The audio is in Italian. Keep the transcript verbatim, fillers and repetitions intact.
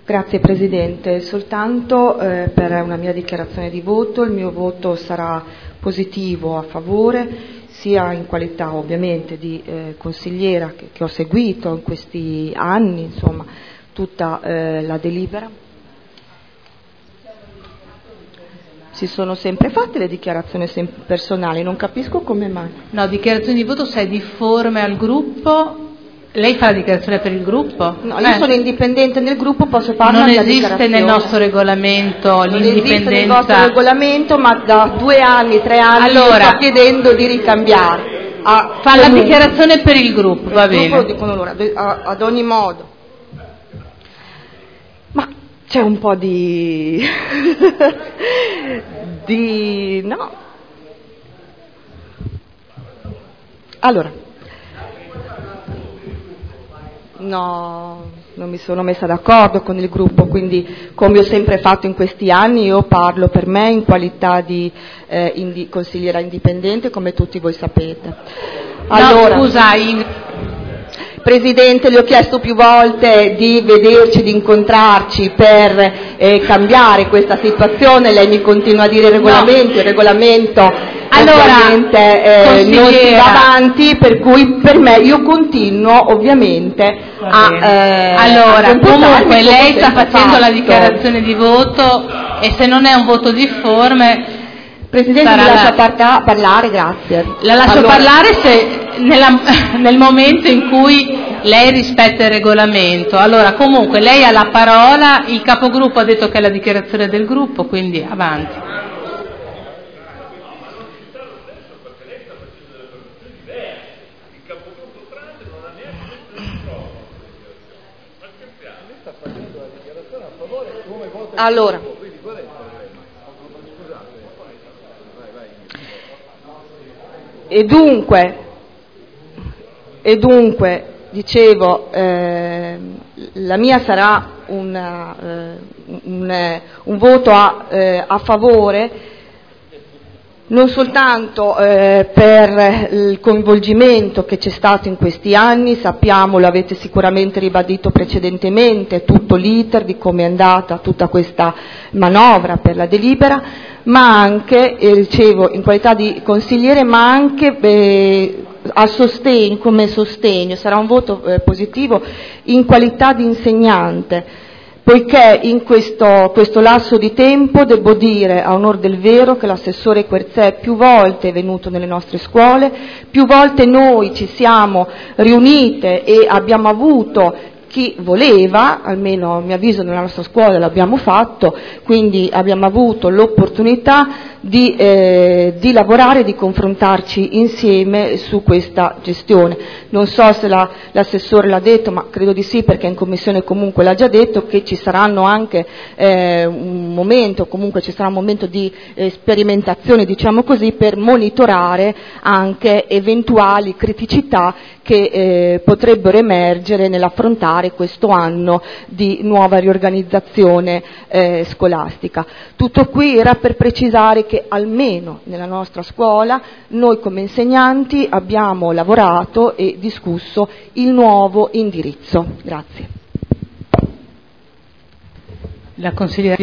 Grazie Presidente, soltanto eh, per una mia dichiarazione di voto. Il mio voto sarà positivo a favore, sia in qualità ovviamente di eh, consigliera che, che ho seguito in questi anni, insomma, tutta eh, la delibera. Si sono sempre fatte le dichiarazioni personali, non capisco come mai. No, dichiarazione di voto sei difforme al gruppo. Lei fa la dichiarazione per il gruppo? No, io eh. sono indipendente nel gruppo, posso fare non una mia esiste nel nostro regolamento non l'indipendenza. Non esiste nel vostro regolamento, ma da due anni, tre anni allora, sto chiedendo di ricambiare. Ah, fa la dichiarazione per il gruppo, va il bene. Gruppo lo dicono loro, ad ogni modo. Ma c'è un po' di... di... no. Allora... No, non mi sono messa d'accordo con il gruppo, quindi come ho sempre fatto in questi anni io parlo per me in qualità di eh, indi- consigliera indipendente, come tutti voi sapete. Allora, no, scusa, in... Presidente, le ho chiesto più volte di vederci, di incontrarci per eh, cambiare questa situazione, lei mi continua a dire il regolamento, no. il regolamento allora, ovviamente eh, non si va avanti, per cui per me io continuo ovviamente a eh, allora, a comunque lei sta facendo fatto. la dichiarazione di voto e se non è un voto difforme Presidente, mi lascia parta- parlare, grazie. La lascio allora. parlare se nella, nel momento in cui lei rispetta il regolamento. Allora, comunque lei ha la parola, il capogruppo ha detto che è la dichiarazione del gruppo, quindi avanti. Allora, e dunque, e dunque dicevo, eh, la mia sarà una, eh, un, un voto a, eh, a favore, non soltanto eh, per il coinvolgimento che c'è stato in questi anni, sappiamo, lo avete sicuramente ribadito precedentemente, tutto l'iter di come è andata tutta questa manovra per la delibera, ma anche, eh, ricevo in qualità di consigliere, ma anche eh, a sostegno, come sostegno, sarà un voto eh, positivo in qualità di insegnante, poiché in questo, questo lasso di tempo devo dire a onor del vero che l'assessore Querzè più volte è venuto nelle nostre scuole, più volte noi ci siamo riunite e abbiamo avuto chi voleva, almeno a mio avviso nella nostra scuola l'abbiamo fatto, quindi abbiamo avuto l'opportunità di, eh, di lavorare, di confrontarci insieme su questa gestione. Non so se la, l'assessore l'ha detto, ma credo di sì perché in commissione comunque l'ha già detto, che ci saranno anche eh, un momento, comunque ci sarà un momento di eh, sperimentazione, diciamo così, per monitorare anche eventuali criticità che eh, potrebbero emergere nell'affrontare questo anno di nuova riorganizzazione eh, scolastica. Tutto qui era per precisare che almeno nella nostra scuola noi come insegnanti abbiamo lavorato e discusso il nuovo indirizzo. Grazie. La consigliera